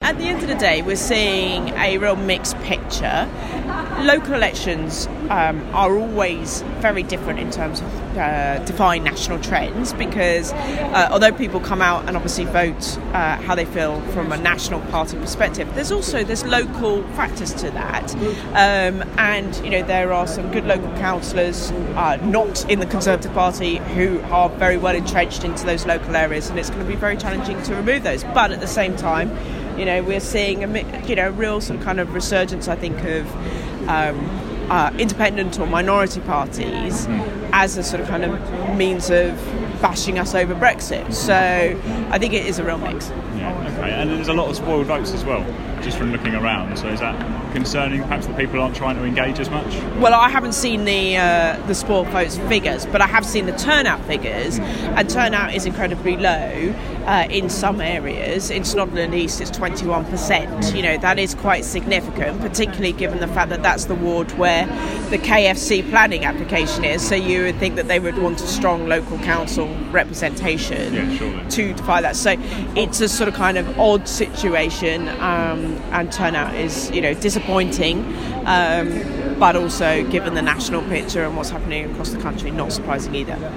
at the end of the day, we're seeing a real mixed picture. Local elections are always very different in terms of define national trends, because although people come out and obviously vote how they feel from a national party perspective, there's local factors to that, and there are some good local councillors not in the Conservative Party who are very well entrenched into those local areas, and it's going to be very challenging to remove those. But at the same time, we're seeing a real sort of kind of resurgence, I think, of independent or minority parties as a sort of kind of means of bashing us over Brexit. So I think it is a real mix. Yeah, okay. And there's a lot of spoiled votes as well, just from looking around. So is that concerning? Perhaps that people aren't trying to engage as much? Well, I haven't seen the spoiled votes figures, but I have seen the turnout figures, and turnout is incredibly low in some areas. In Snodland East, it's 21%. That is quite significant, particularly given the fact that that's the ward where the KFC planning application is. So you would think that they would want a strong local council representation to defy that. So it's a sort of kind of odd situation, and turnout is disappointing, but also given the national picture and what's happening across the country, not surprising either.